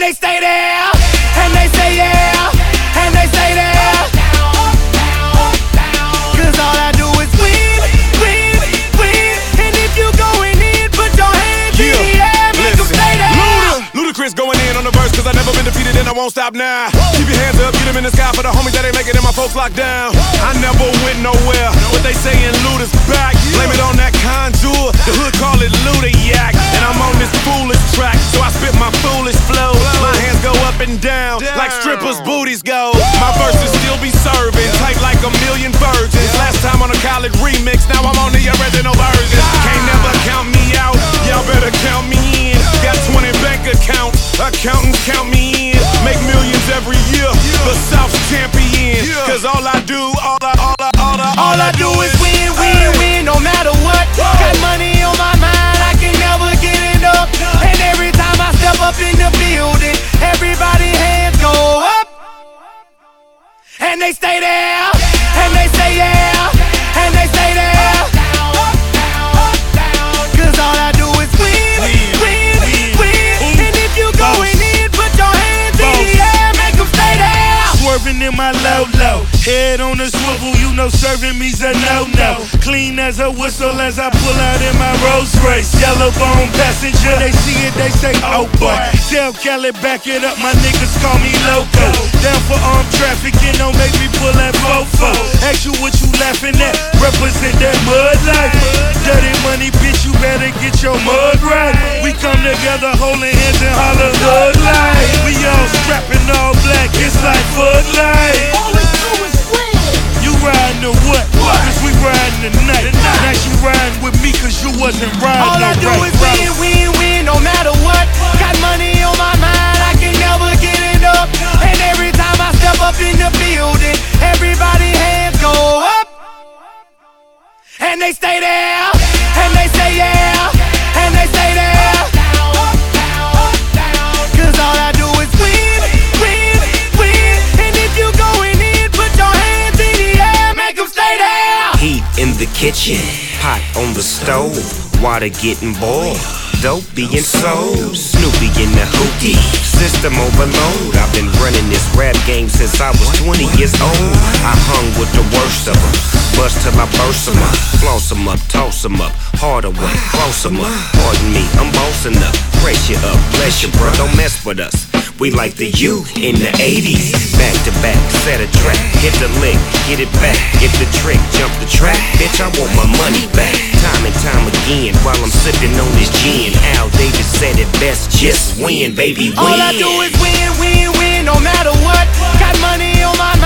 they stay there, and they say yeah, and they say there. Cause all I do is win, win, win. And if you going in, put your hands in the air, make them stay there. Ludacris going in on the verse, cause I never been defeated and I won't stop now. Keep your hands up, get them in the sky for the homies that ain't making it and my folks locked down. I never went nowhere, but they saying Luda's back. Blame it on that contour, the hood call it Luda-yak. And I'm on this foolish track, so I spit my foolish flow. My hands go up and down, like strippers' booties go. My verses still be serving, tight like a million virgins. Last time on a college remix, now I'm on the original version. Can't never count me out, y'all better count me in. Got 20 bank accounts, accountants count me in. Make millions every year, the South's champion. Cause all I do is win, win, win, no matter what. Got money on my mind, I can never get enough. And every time I step up in the building, everybody hands go up. And they stay there, and they say yeah, and they stay there. Cause all I do is win, win, win. And if you going in, put your hands in the air, make them stay there. Swerving in my low-low, head on the swivel, you know serving me's a no-no. Clean as a whistle as I pull out in my Rolls Royce. Yellow bone passenger, they see it, they say, oh boy. Tell Cali, back it up, my niggas call me loco. Down for armed trafficking, don't make me pull that fofo. Ask you what you laughing at, represent that mud life. Dirty money, bitch, you better get your mud right. We come together holding hands and holler hood life. We all strapping all black, it's like Bud Light. All we do is win. You riding or what? Cause we riding tonight. Now you riding with me cause you wasn't riding. All I do is win, win, win, no matter what. Got money on my mind, I can never get enough. And every time I step up in the building, everybody hands go up. And they stay there, and they say yeah, and they stay there. Cause all I do is win, win, win. And if you going in, put your hands in the air, make them stay there. Heat in the kitchen, pot on the stove, water getting boiled, dope being sold, Snoopy in the hookie, system overload. I've been running this rap game since I was 20 years old. I hung with the worst of them, bust till I burst them up, floss them up, toss them up, harder way, close them up. Pardon me, I'm bossing up, pressure up, bless you bro, don't mess with us. We like the U in the 80s, back to back, set a track, hit the lick, get it back, get the trick, jump the track, bitch I want my money back. Time and time again, while I'm sipping on this gin, Al Davis said it best, just win baby, win. All I do is win, win, win, no matter what. Got money on my